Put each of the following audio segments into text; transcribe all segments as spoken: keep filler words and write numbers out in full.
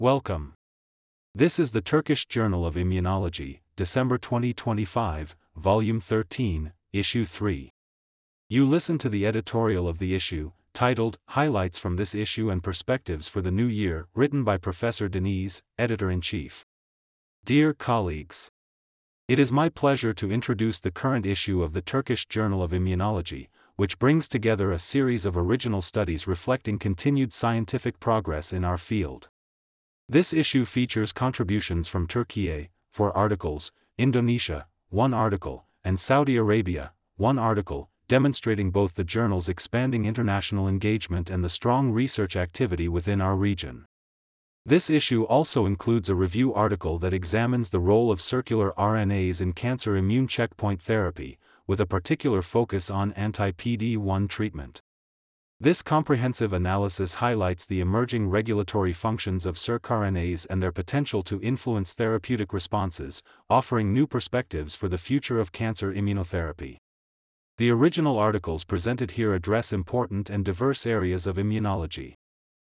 Welcome. This is the Turkish Journal of Immunology, December twenty twenty-five, Volume thirteen, Issue three. You listen to the editorial of the issue, titled, Highlights from this Issue and Perspectives for the New Year, written by Professor Deniz, Editor-in-Chief. Dear colleagues, it is my pleasure to introduce the current issue of the Turkish Journal of Immunology, which brings together a series of original studies reflecting continued scientific progress in our field. This issue features contributions from Turkey, four articles, Indonesia, one article, and Saudi Arabia, one article, demonstrating both the journal's expanding international engagement and the strong research activity within our region. This issue also includes a review article that examines the role of circular R N As in cancer immune checkpoint therapy, with a particular focus on anti-P D one treatment. This comprehensive analysis highlights the emerging regulatory functions of circRNAs and their potential to influence therapeutic responses, offering new perspectives for the future of cancer immunotherapy. The original articles presented here address important and diverse areas of immunology.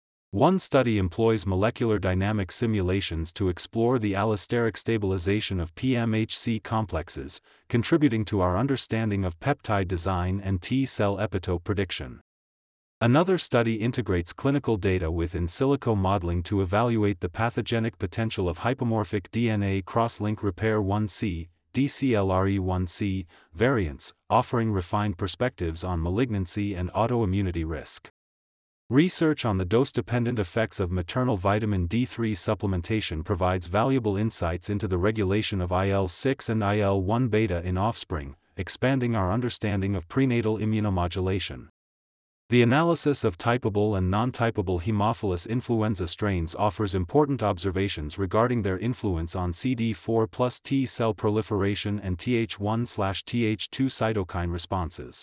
One study employs molecular dynamic simulations to explore the allosteric stabilization of P M H C complexes, contributing to our understanding of peptide design and T-cell epitope prediction. Another study integrates clinical data with in silico modeling to evaluate the pathogenic potential of hypomorphic D N A cross-link repair one C, D C L R E one C, variants, offering refined perspectives on malignancy and autoimmunity risk. Research on the dose-dependent effects of maternal vitamin D three supplementation provides valuable insights into the regulation of I L six and I L one beta in offspring, expanding our understanding of prenatal immunomodulation. The analysis of typable and non-typable Haemophilus influenza strains offers important observations regarding their influence on C D four plus T cell proliferation and T H one T H two cytokine responses.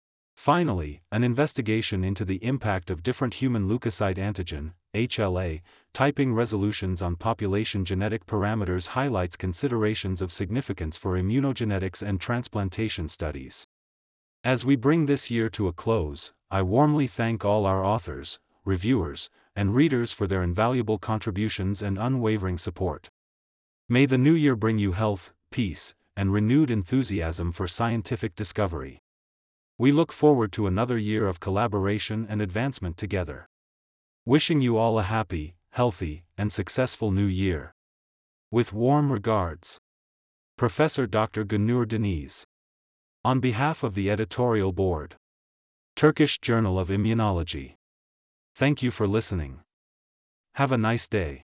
Finally, an investigation into the impact of different human leukocyte antigen, H L A, typing resolutions on population genetic parameters highlights considerations of significance for immunogenetics and transplantation studies. As we bring this year to a close, I warmly thank all our authors, reviewers, and readers for their invaluable contributions and unwavering support. May the new year bring you health, peace, and renewed enthusiasm for scientific discovery. We look forward to another year of collaboration and advancement together. Wishing you all a happy, healthy, and successful new year. With warm regards, Professor Doctor Gunur Deniz. On behalf of the editorial board, Turkish Journal of Immunology. Thank you for listening. Have a nice day.